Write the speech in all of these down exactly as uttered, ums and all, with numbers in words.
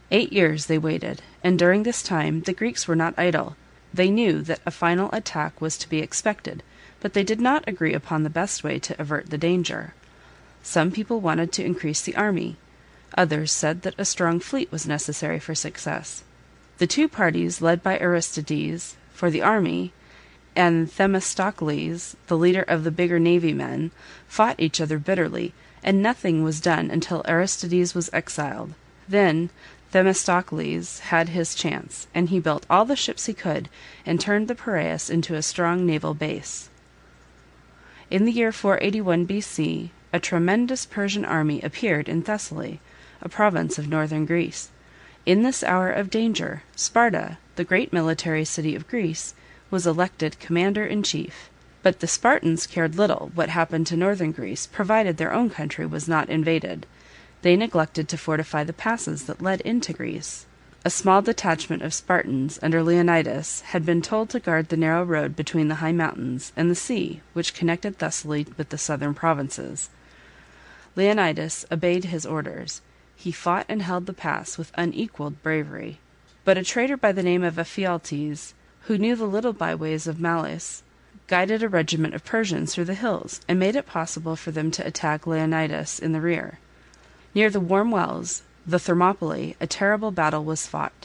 Eight years they waited, and during this time the Greeks were not idle. They knew that a final attack was to be expected, but they did not agree upon the best way to avert the danger. Some people wanted to increase the army. Others said that a strong fleet was necessary for success. The two parties led by Aristides for the army, and Themistocles, the leader of the bigger navy men, fought each other bitterly, and nothing was done until Aristides was exiled. Then Themistocles had his chance, and he built all the ships he could, and turned the Piraeus into a strong naval base. In the year four eighty-one B C, a tremendous Persian army appeared in Thessaly, a province of northern Greece. In this hour of danger, Sparta, the great military city of Greece, was elected commander-in-chief. But the Spartans cared little what happened to northern Greece, provided their own country was not invaded. They neglected to fortify the passes that led into Greece. A small detachment of Spartans under Leonidas had been told to guard the narrow road between the high mountains and the sea which connected Thessaly with the southern provinces. Leonidas obeyed his orders. He fought and held the pass with unequalled bravery. But a traitor by the name of Ephialtes, who knew the little byways of malice, guided a regiment of Persians through the hills, and made it possible for them to attack Leonidas in the rear. Near the warm wells, the Thermopylae, a terrible battle was fought.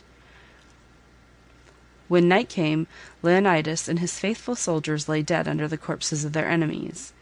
When night came, Leonidas and his faithful soldiers lay dead under the corpses of their enemies.